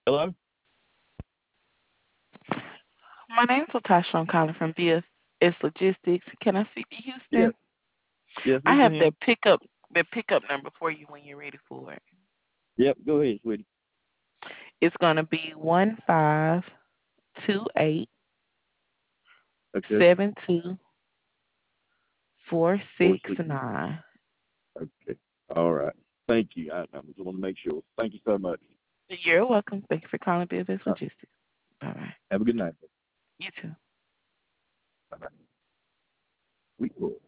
Hello? My name's Latasha. I'm calling from VFS Logistics. Can I speak to Yes. Houston? Yes, I this is have him. the pickup number for you when you're ready for it. Yep, go ahead, sweetie. It's gonna be 1528 Okay. 460. 72469. Okay. All right. Thank you. I just want to make sure. Thank you so much. You're welcome. Thank you for calling VFS Uh, Logistics. Bye bye. have a good night. You too. Bye-bye. We will.